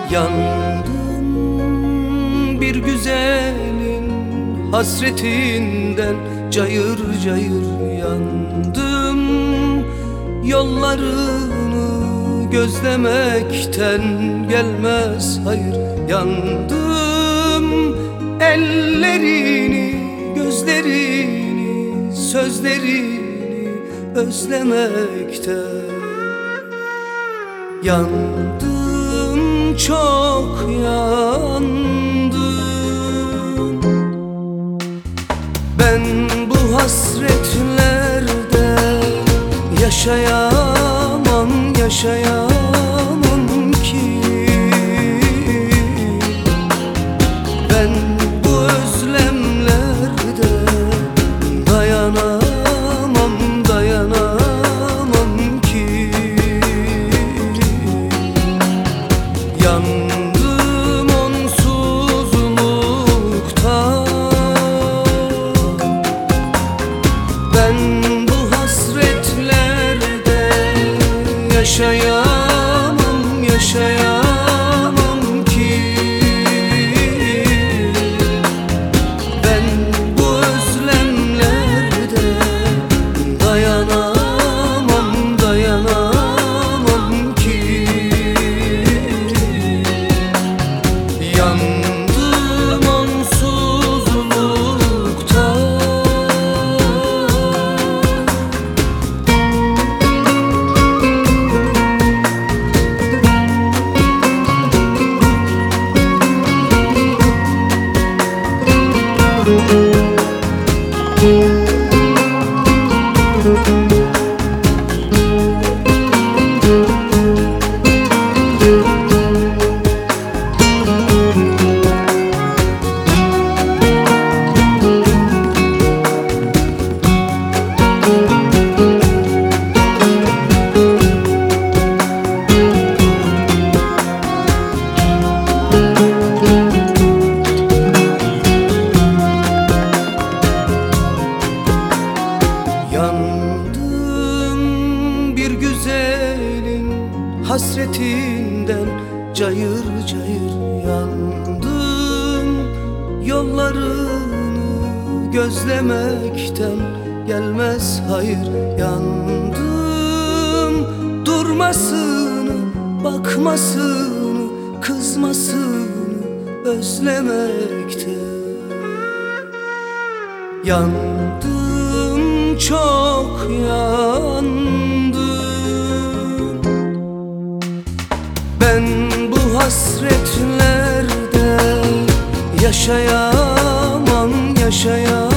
Yandım bir güzelin hasretinden, cayır cayır yandım. Yollarını gözlemekten gelmez hayır. Yandım ellerini, gözlerini, sözlerini özlemekten. Yandım, çok yandım. Ben bu hasretlerde yaşayamam, yaşayamam ki. Ben bu özlemlerde dayanamam, dayanamam ki. Yandım onsuzluktan. Ben bu hasretlerde yaşayamam, yaşayamam ki. Ben bu özlemlerde dayanamam, dayanamam ki. Yandım onsuzluktan. Yandım bir güzelin hasretinden, cayır cayır yandım. Yollarını gözlemekten gelmez hayır. Yandım durmasını, bakmasını, kızmasını özlemekten. Yandım, çok yandım. Ben bu hasretlerde yaşayamam, yaşayamam